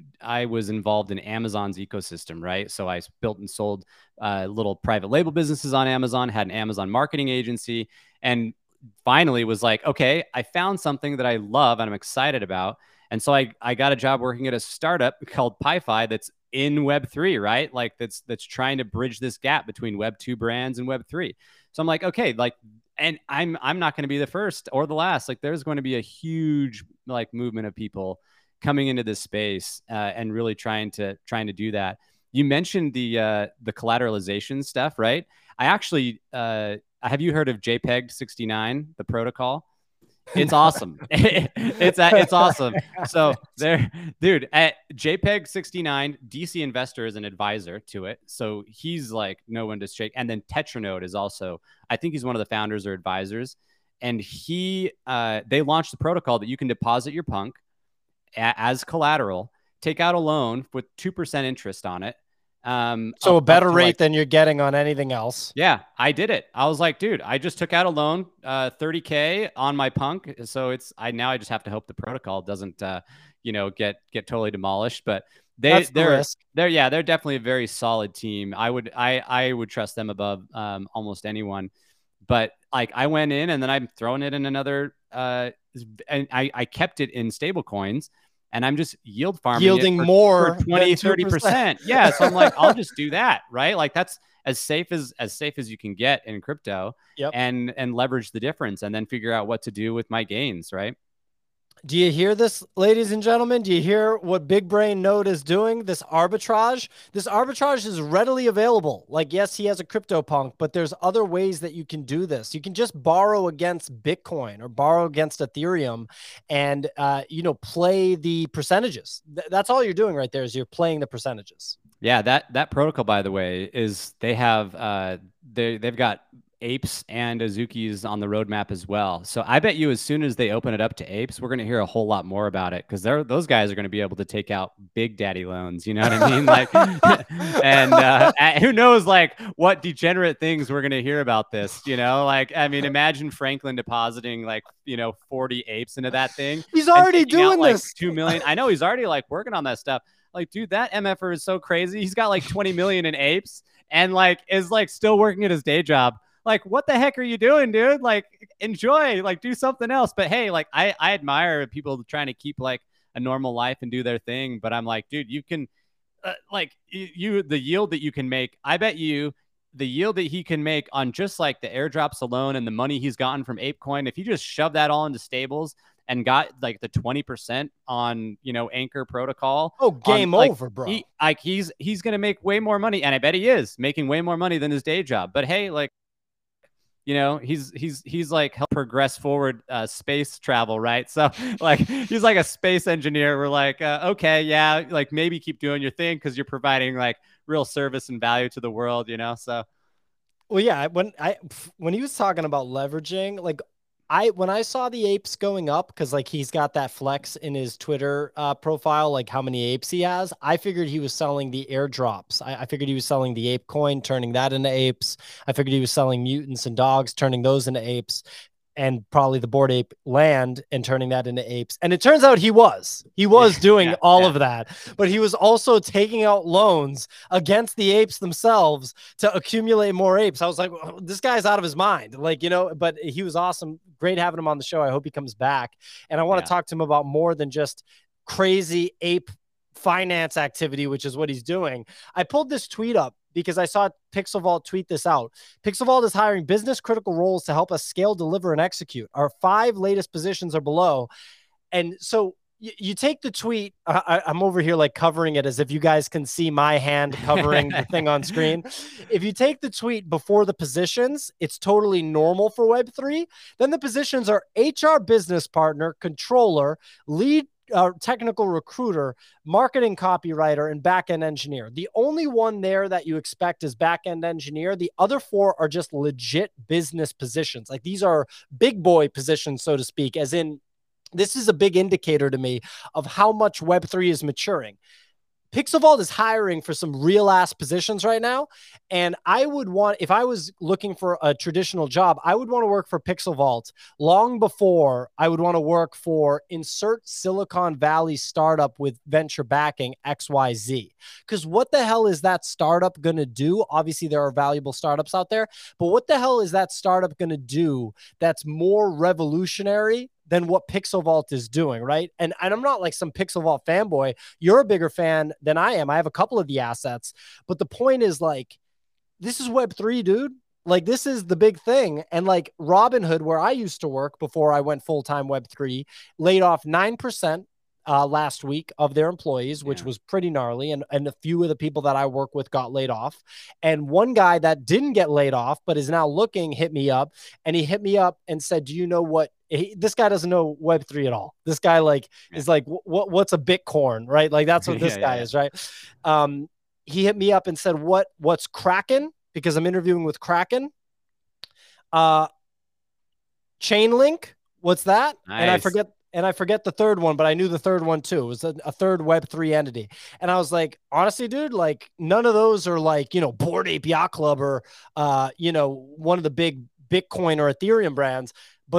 I was involved in Amazon's ecosystem, right? So I built and sold uh, little private label businesses on Amazon, had an Amazon marketing agency, and finally was like, okay, I found something that I love and I'm excited about. And so I, I got a job working at a startup called PiFi that's in Web three, right? Like that's that's trying to bridge this gap between Web two brands and Web three. So I'm like, okay, like, and I'm I'm not going to be the first or the last. Like there's going to be a huge like movement of people coming into this space uh, and really trying to trying to do that. You mentioned the uh, the collateralization stuff, right? I actually uh, have you heard of JPEG sixty-nine, the protocol? It's awesome. it's it's awesome. So there, dude, at JPEG sixty-nine, D C Investor is an advisor to it. So he's like no one to shake. And then Tetranode is also, I think he's one of the founders or advisors. And he, uh, they launched the protocol that you can deposit your punk a- as collateral, take out a loan with two percent interest on it. Um, so up, a better rate like, than you're getting on anything else. Yeah, I did it. I was like, dude, I just took out a loan, uh, thirty K on my punk. So it's, I, now I just have to hope the protocol doesn't, uh, you know, get get totally demolished. But they That's the they're risk. they're yeah, they're definitely a very solid team. I would I I would trust them above um, almost anyone. But like I went in and then I'm throwing it in another uh and I, I kept it in stable coins and I'm just yield farming Yielding it for, more for twenty, thirty percent. Yeah. So I'm like, I'll just do that. Right. Like that's as safe as as safe as you can get in crypto. Yep. and and leverage the difference and then figure out what to do with my gains. Right. Do you hear this, ladies and gentlemen? Do you hear what Big Brain Node is doing? This arbitrage? This arbitrage is readily available. Like, yes, he has a CryptoPunk, but there's other ways that you can do this. You can just borrow against Bitcoin or borrow against Ethereum and, uh, you know, play the percentages. Th- that's all you're doing right there is you're playing the percentages. Yeah, that that protocol, by the way, is they have uh they they've got apes and Azukis on the roadmap as well. So I bet you as soon as they open it up to apes, we're going to hear a whole lot more about it because they're those guys are going to be able to take out big daddy loans. You know what I mean? Like, and uh, who knows, like what degenerate things we're going to hear about this. You know, like I mean, imagine Franklin depositing like you know forty apes into that thing. He's already doing out, like, this. Two million. I know he's already like working on that stuff. Like, dude, that M F R is so crazy. He's got like twenty million in apes and like is like still working at his day job. Like, what the heck are you doing, dude? Like, enjoy, like, do something else. But hey, like, I, I admire people trying to keep like a normal life and do their thing. But I'm like, dude, you can, uh, like, you, you, the yield that you can make, I bet you the yield that he can make on just like the airdrops alone and the money he's gotten from ApeCoin, if you just shove that all into stables and got like the twenty percent on, you know, Anchor Protocol. Oh, game on, like, over, bro. He, like, he's, he's going to make way more money. And I bet he is making way more money than his day job. But hey, like, you know, he's he's he's like help progress forward uh, space travel, right? So like he's like a space engineer. We're like, uh, okay, yeah, like maybe keep doing your thing because you're providing like real service and value to the world, you know. So, well, yeah, when I when he was talking about leveraging, like I when I saw the apes going up, because like he's got that flex in his Twitter uh, profile, like how many apes he has, I figured he was selling the airdrops. I, I figured he was selling the ape coin, turning that into apes. I figured he was selling mutants and dogs, turning those into apes. And probably the Bored Ape land and turning that into apes. And it turns out he was. He was doing yeah, all yeah. of that. But he was also taking out loans against the apes themselves to accumulate more apes. I was like, well, this guy's out of his mind. Like, you know, but he was awesome. Great having him on the show. I hope he comes back. And I want to yeah. talk to him about more than just crazy ape finance activity, which is what he's doing. I pulled this tweet up because I saw Pixelvault tweet this out. Pixelvault is hiring business critical roles to help us scale, deliver, and execute. Our five latest positions are below. And so you, you take the tweet. I, I'm over here like covering it as if you guys can see my hand covering the thing on screen. If you take the tweet before the positions, it's totally normal for Web three. Then the positions are H R business partner, controller, lead Uh, technical recruiter, marketing copywriter, and back-end engineer. The only one there that you expect is back-end engineer. The other four are just legit business positions. Like these are big boy positions, so to speak, as in this is a big indicator to me of how much Web three is maturing. Pixelvault is hiring for some real ass positions right now. And I would want, if I was looking for a traditional job, I would want to work for Pixelvault long before I would want to work for insert Silicon Valley startup with venture backing X Y Z. Because what the hell is that startup going to do? Obviously, there are valuable startups out there, but what the hell is that startup going to do that's more revolutionary than what Pixelvault is doing, right? And, and I'm not like some Pixelvault fanboy. You're a bigger fan than I am. I have a couple of the assets. But the point is like, this is Web three, dude. Like, this is the big thing. And like Robinhood, where I used to work before I went full-time Web three, laid off nine percent uh, last week of their employees, which yeah. was pretty gnarly. And, and a few of the people that I work with got laid off. And one guy that didn't get laid off, but is now looking, hit me up. And he hit me up and said, do you know what? He, this guy doesn't know Web three at all. This guy like yeah. is like, what what's a Bitcoin, right? Like that's what this yeah, guy yeah. is, right? Um, he hit me up and said, what what's Kraken? Because I'm interviewing with Kraken. Uh, Chainlink, what's that? Nice. And I forget and I forget the third one, but I knew the third one too. It was a, a third Web three entity. And I was like, honestly, dude, like none of those are like, you know, Bored Ape Yacht Club or uh, you know, one of the big Bitcoin or Ethereum brands, but they're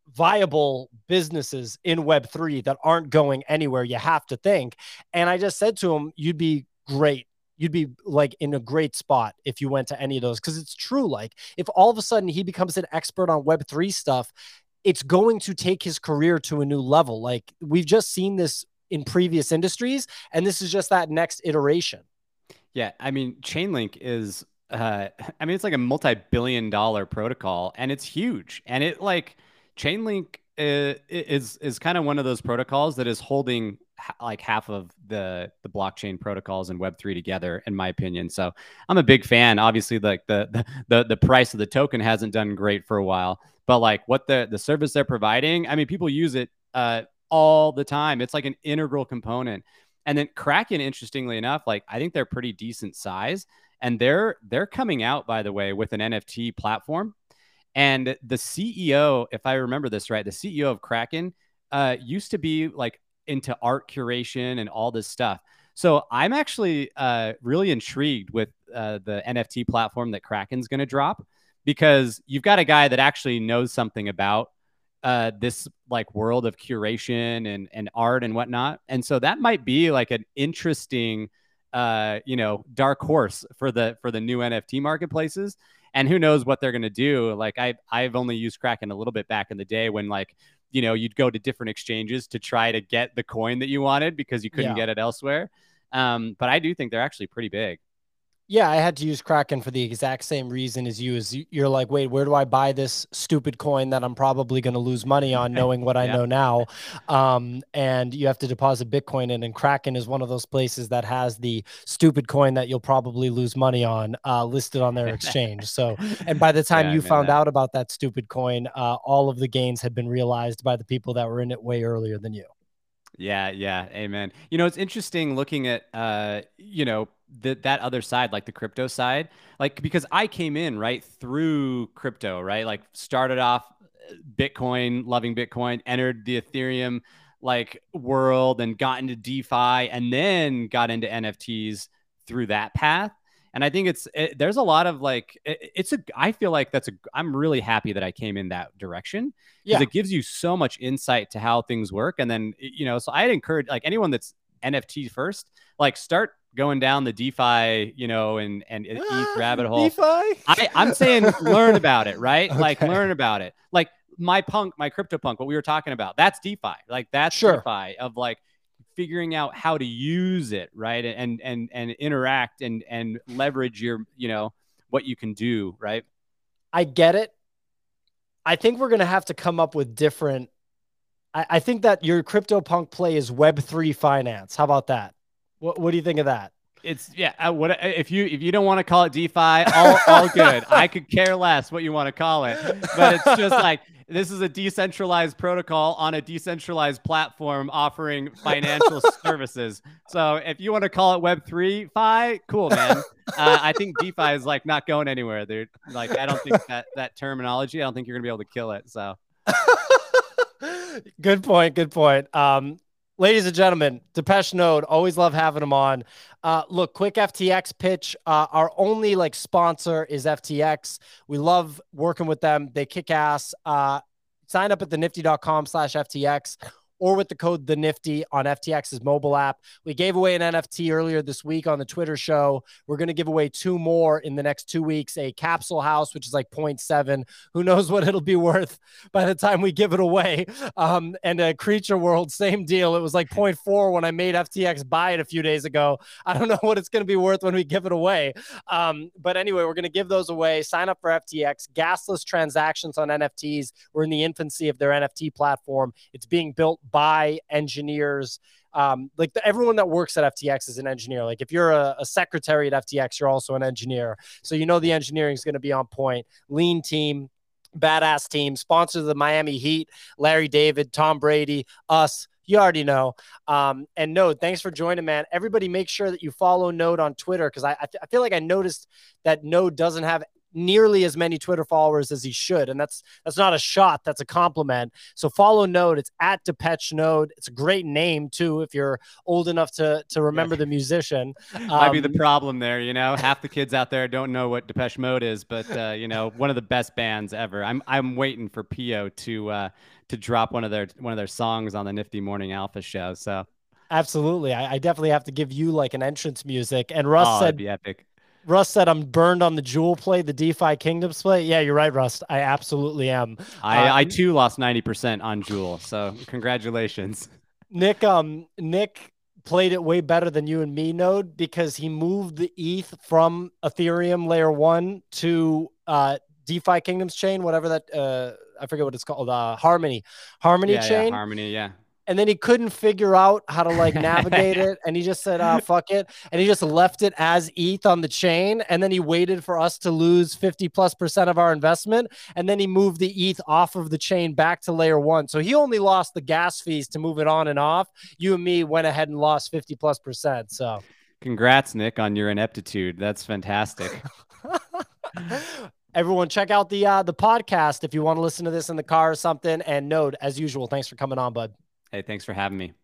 viable businesses in Web three that aren't going anywhere, you have to think. And I just said to him, you'd be great. You'd be like in a great spot if you went to any of those. Cause it's true. Like if all of a sudden he becomes an expert on Web three stuff, it's going to take his career to a new level. Like we've just seen this in previous industries, and this is just that next iteration. Yeah. I mean, Chainlink is, uh, I mean, it's like a multi-billion dollar protocol, and it's huge. And it like Chainlink uh, is, is kind of one of those protocols that is holding like half of the the blockchain protocols and Web three together, in my opinion. So I'm a big fan. Obviously, like the the the, the price of the token hasn't done great for a while, but like what the the service they're providing, I mean, people use it uh, all the time. It's like an integral component. And then Kraken, interestingly enough, like I think they're pretty decent size, and they're they're coming out, by the way, with an N F T platform. And the C E O, if I remember this right, the C E O of Kraken uh, used to be like into art curation and all this stuff. So I'm actually uh, really intrigued with uh, the N F T platform that Kraken's going to drop, because you've got a guy that actually knows something about uh, this like world of curation and, and art and whatnot. And so that might be like an interesting, uh, you know, dark horse for the, for the new N F T marketplaces. And who knows what they're going to do. Like I, I've only used Kraken a little bit back in the day when like, you know, you'd go to different exchanges to try to get the coin that you wanted because you couldn't yeah. get it elsewhere. Um, but I do think they're actually pretty big. Yeah, I had to use Kraken for the exact same reason as you. Is you're like, wait, where do I buy this stupid coin that I'm probably going to lose money on, knowing what I yeah. know now? Um, and you have to deposit Bitcoin in, and Kraken is one of those places that has the stupid coin that you'll probably lose money on uh, listed on their exchange. So, and by the time yeah, you found that. out about that stupid coin, uh, all of the gains had been realized by the people that were in it way earlier than you. Yeah, yeah, amen. You know, it's interesting looking at, uh, you know, the, that other side, like the crypto side, like because I came in right through crypto, right? Like started off Bitcoin, loving Bitcoin, entered the Ethereum like world and got into DeFi, and then got into N F Ts through that path. And I think it's, it, there's a lot of like, it, it's a, I feel like that's a, I'm really happy that I came in that direction, because yeah. it gives you so much insight to how things work. And then, you know, so I'd encourage like anyone that's N F T first, like start going down the DeFi, you know, and, and E T H rabbit hole. DeFi? I, I'm saying learn about it, right? Okay. Like learn about it. Like my punk, my CryptoPunk, what we were talking about, that's DeFi. Like that's sure. DeFi of like, figuring out how to use it, right, and and and interact and and leverage your, you know, what you can do, right? I get it. I think we're gonna have to come up with different. I, I think that your CryptoPunk play is Web three finance. How about that? What What do you think of that? It's yeah. Uh, what if you if you don't want to call it DeFi? All all good. I could care less what you want to call it, but it's just like, this is a decentralized protocol on a decentralized platform offering financial services. So if you want to call it Web three Fi, cool, man. Uh, I think DeFi is like not going anywhere, dude. Like I don't think that that terminology, I don't think you're gonna be able to kill it. So good point. Good point. Um, Ladies and gentlemen, Depeche Mode, always love having them on. Uh, look, quick F T X pitch. Uh, our only like sponsor is F T X. We love working with them. They kick ass. Uh, sign up at the nifty dot com slash F T X or with the code The Nifty on F T X's mobile app. We gave away an N F T earlier this week on the Twitter show. We're going to give away two more in the next two weeks, a capsule house, which is like zero point seven. Who knows what it'll be worth by the time we give it away. Um, and a Creature World, same deal. It was like zero point four when I made F T X buy it a few days ago. I don't know what it's going to be worth when we give it away. Um, but anyway, we're going to give those away. Sign up for F T X. Gasless transactions on N F Ts. We're in the infancy of their N F T platform. It's being built by engineers. Um, like the, everyone that works at F T X is an engineer. Like if you're a, a secretary at F T X, you're also an engineer. So you know the engineering is going to be on point. Lean team, badass team, sponsor of the Miami Heat, Larry David, Tom Brady, us. You already know. Um, and Node, thanks for joining, man. Everybody make sure that you follow Node on Twitter, because I, I, I feel like I noticed that Node doesn't have nearly as many Twitter followers as he should. And that's that's not a shot, that's a compliment. So follow Node. It's at Depeche Node. It's a great name too, if you're old enough to to remember the musician. Um, Might be the Um, problem there, you know. Half the kids out there don't know what Depeche Mode is, but uh, you know, one of the best bands ever. I'm I'm waiting for Pio to uh, to drop one of their one of their songs on the Nifty Morning Alpha show. So Absolutely. I, I definitely have to give you like an entrance music. And Russ oh, it'd said be epic. Russ said I'm burned on the Jewel play, the DeFi Kingdoms play. Yeah, you're right, Russ. I absolutely am. I Uh, I too lost ninety percent on Jewel, so congratulations. Nick, um, Nick played it way better than you and me, Node, because he moved the E T H from Ethereum layer one to uh DeFi Kingdoms chain, whatever that uh I forget what it's called, uh Harmony. Harmony Yeah, yeah, chain. Harmony, yeah. And then he couldn't figure out how to like navigate it. And he just said, uh, fuck it. And he just left it as E T H on the chain. And then he waited for us to lose fifty plus percent of our investment. And then he moved the E T H off of the chain back to layer one. So he only lost the gas fees to move it on and off. You and me went ahead and lost fifty plus percent. So congrats, Nick, on your ineptitude. That's fantastic. Everyone, check out the uh, the podcast if you want to listen to this in the car or something. And Node, as usual, thanks for coming on, bud. Hey, thanks for having me.